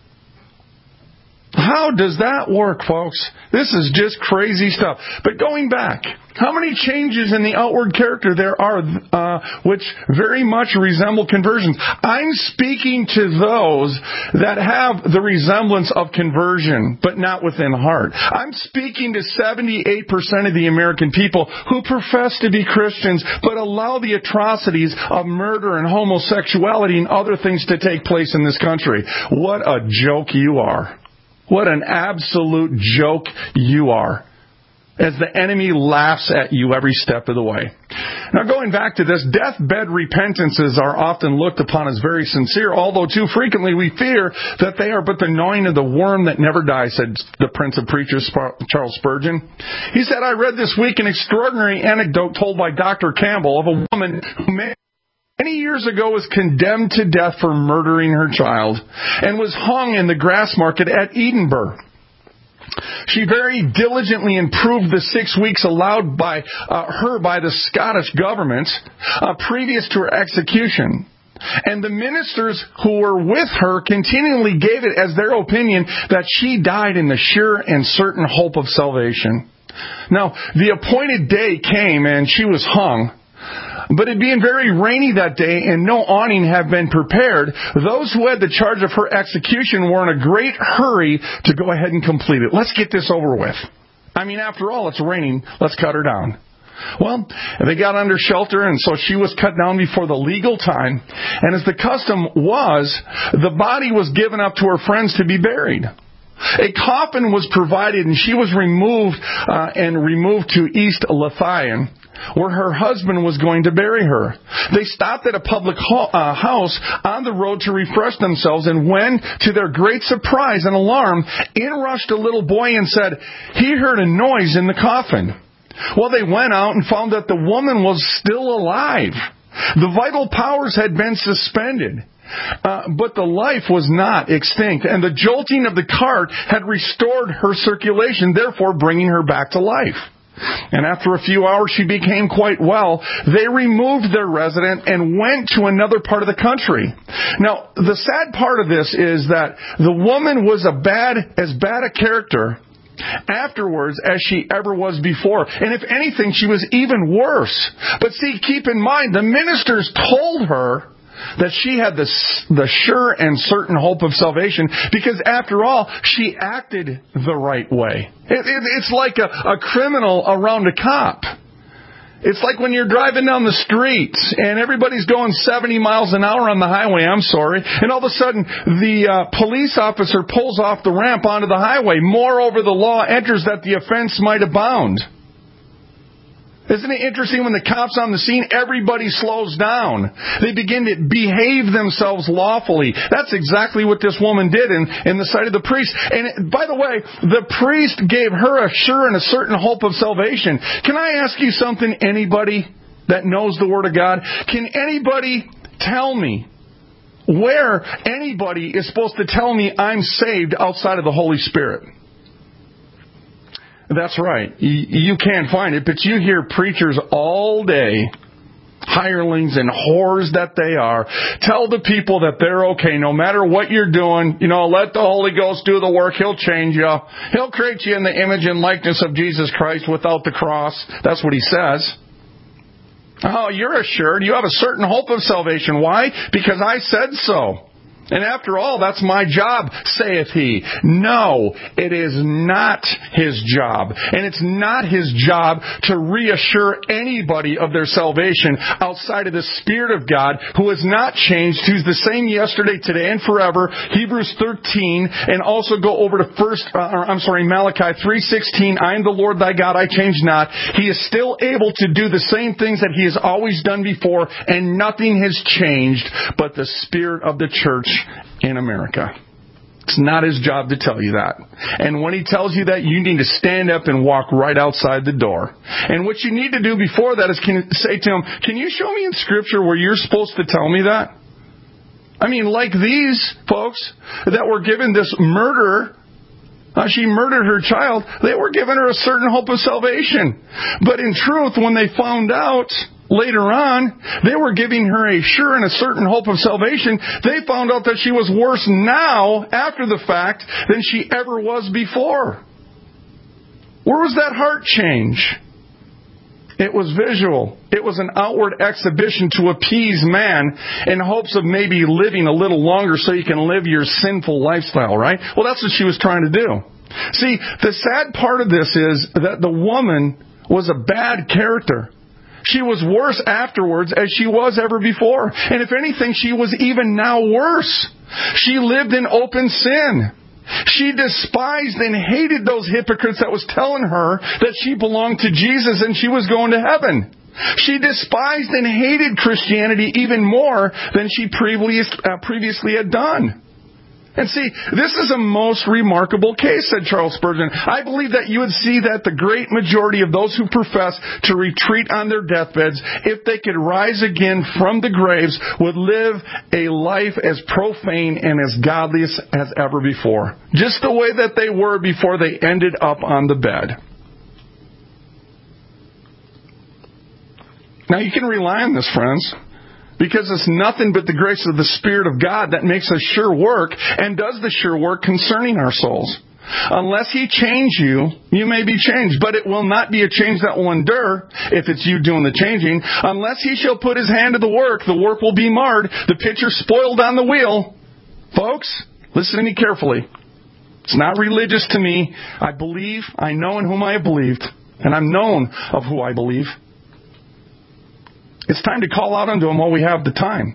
How does that work, folks? This is just crazy stuff. But going back, how many changes in the outward character there are uh, which very much resemble conversions? I'm speaking to those that have the resemblance of conversion, but not within heart. I'm speaking to seventy-eight percent of the American people who profess to be Christians, but allow the atrocities of murder and homosexuality and other things to take place in this country. What a joke you are. What an absolute joke you are, as the enemy laughs at you every step of the way. Now, going back to this, deathbed repentances are often looked upon as very sincere, although too frequently we fear that they are but the gnawing of the worm that never dies, said the Prince of Preachers, Charles Spurgeon. He said, I read this week an extraordinary anecdote told by Doctor Campbell of a woman who many Many years ago was condemned to death for murdering her child and was hung in the grass market at Edinburgh. She very diligently improved the six weeks allowed by uh, her by the Scottish government uh, previous to her execution. And the ministers who were with her continually gave it as their opinion that she died in the sure and certain hope of salvation. Now, the appointed day came and she was hung. But it being very rainy that day and no awning had been prepared, those who had the charge of her execution were in a great hurry to go ahead and complete it. Let's get this over with. I mean, after all, it's raining. Let's cut her down. Well, they got under shelter, and so she was cut down before the legal time. And as the custom was, the body was given up to her friends to be buried. A coffin was provided, and she was removed uh, and removed to East Lothian, where her husband was going to bury her. They stopped at a public ho- uh, house on the road to refresh themselves, and when, to their great surprise and alarm, in rushed a little boy and said he heard a noise in the coffin. Well, they went out and found that the woman was still alive. The vital powers had been suspended. Uh, but the life was not extinct, and the jolting of the cart had restored her circulation, therefore bringing her back to life. And after a few hours, she became quite well. They removed their resident and went to another part of the country. Now, the sad part of this is that the woman was a bad, as bad a character afterwards as she ever was before. And if anything, she was even worse. But see, keep in mind, the ministers told her that she had the, the sure and certain hope of salvation because, after all, she acted the right way. It, it, it's like a, a criminal around a cop. It's like when you're driving down the street and everybody's going seventy miles an hour on the highway, I'm sorry, and all of a sudden the uh, police officer pulls off the ramp onto the highway. Moreover, the law enters that the offense might abound. Isn't it interesting when the cops on the scene, everybody slows down. They begin to behave themselves lawfully. That's exactly what this woman did in, in the sight of the priest. And by the way, the priest gave her a sure and a certain hope of salvation. Can I ask you something, anybody that knows the Word of God? Can anybody tell me where anybody is supposed to tell me I'm saved outside of the Holy Spirit? That's right. You can't find it, but you hear preachers all day hirelings and whores that they are. Tell the people that they're okay no matter what you're doing. You know, let the Holy Ghost do the work. He'll change you. He'll create you in the image and likeness of Jesus Christ without the cross. That's what he says. Oh, you're assured. You have a certain hope of salvation. Why? Because I said so. And after all, that's my job, saith he. No, it is not his job. And it's not his job to reassure anybody of their salvation outside of the Spirit of God, who has not changed, who's the same yesterday, today, and forever. Hebrews thirteen, and also go over to first, uh, I'm sorry, Malachi three sixteen. I am the Lord thy God, I change not. He is still able to do the same things that he has always done before, and nothing has changed but the spirit of the church in America. It's not his job to tell you that. And when he tells you that, you need to stand up and walk right outside the door. And what you need to do before that is can, say to him, can you show me in Scripture where you're supposed to tell me that? I mean, like these folks that were given this murder, uh, she murdered her child, they were giving her a certain hope of salvation. But in truth, when they found out later on, they were giving her a sure and a certain hope of salvation. They found out that she was worse now, after the fact, than she ever was before. Where was that heart change? It was visual. It was an outward exhibition to appease man in hopes of maybe living a little longer so you can live your sinful lifestyle, right? Well, that's what she was trying to do. See, the sad part of this is that the woman was a bad character. She was worse afterwards as she was ever before. And if anything, she was even now worse. She lived in open sin. She despised and hated those hypocrites that was telling her that she belonged to Jesus and she was going to heaven. She despised and hated Christianity even more than she previous, uh, previously had done. And see, this is a most remarkable case, said Charles Spurgeon. I believe that you would see that the great majority of those who profess to retreat on their deathbeds, if they could rise again from the graves, would live a life as profane and as godless as ever before. Just the way that they were before they ended up on the bed. Now, you can rely on this, friends. Because it's nothing but the grace of the Spirit of God that makes us sure work and does the sure work concerning our souls. Unless He change you, you may be changed, but it will not be a change that will endure if it's you doing the changing. Unless He shall put His hand to the work, the work will be marred, the pitcher spoiled on the wheel. Folks, listen to me carefully. It's not religious to me. I believe, I know in whom I have believed, and I'm known of who I believe. It's time to call out unto Him while we have the time.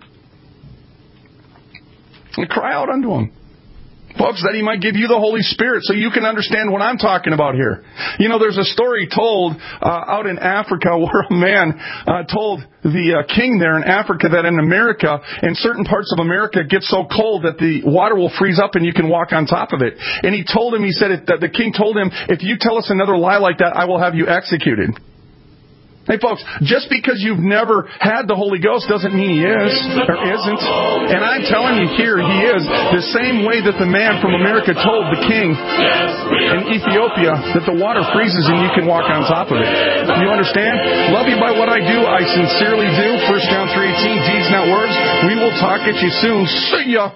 And cry out unto Him. Folks, that He might give you the Holy Spirit so you can understand what I'm talking about here. You know, there's a story told uh, out in Africa where a man uh, told the uh, king there in Africa that in America, in certain parts of America, it gets so cold that the water will freeze up and you can walk on top of it. And he told him, he said, it, that the king told him, if you tell us another lie like that, I will have you executed. Hey, folks, just because you've never had the Holy Ghost doesn't mean He is or isn't. And I'm telling you here, He is. The same way that the man from America told the king in Ethiopia that the water freezes and you can walk on top of it. You understand? Love you by what I do. I sincerely do. First John three eighteen, deeds not words. We will talk at you soon. See ya.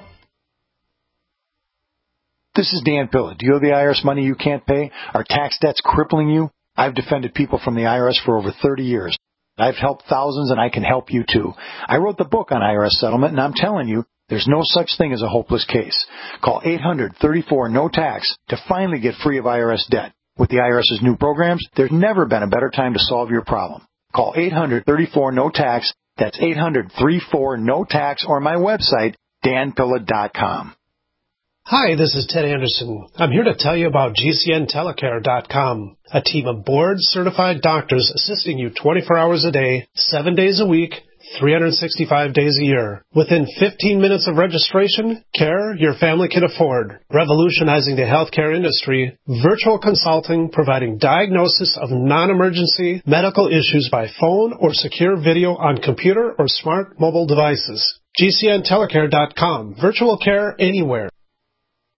This is Dan Pilla. Do you owe the I R S money you can't pay? Are tax debts crippling you? I've defended people from the I R S for over thirty years. I've helped thousands, and I can help you too. I wrote the book on I R S settlement, and I'm telling you, there's no such thing as a hopeless case. Call eight hundred, thirty-four, no tax to finally get free of I R S debt. With the IRS's new programs, there's never been a better time to solve your problem. Call eight hundred, thirty-four, no tax. That's eight hundred, thirty-four, no tax, or my website, dan pilla dot com. Hi, this is Ted Anderson. I'm here to tell you about G C N telecare dot com, a team of board-certified doctors assisting you twenty-four hours a day, seven days a week, three hundred sixty-five days a year. Within fifteen minutes of registration, care your family can afford. Revolutionizing the healthcare industry, virtual consulting providing diagnosis of non-emergency medical issues by phone or secure video on computer or smart mobile devices. G C N telecare dot com, virtual care anywhere.